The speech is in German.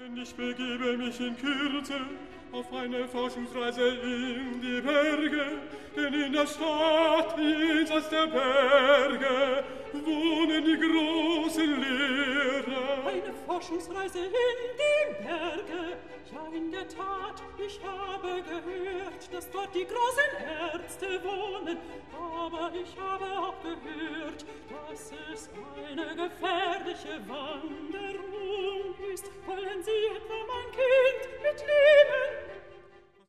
Denn ich begebe mich in Kürze auf eine Forschungsreise in die Berge, denn in der Stadt jenseits der Berge wohnen die großen Lehrer. Eine Forschungsreise in die Berge, ja in der Tat, ich habe gehört, dass dort die großen Ärzte wohnen, aber ich habe auch gehört, dass es eine gefährliche Wanderung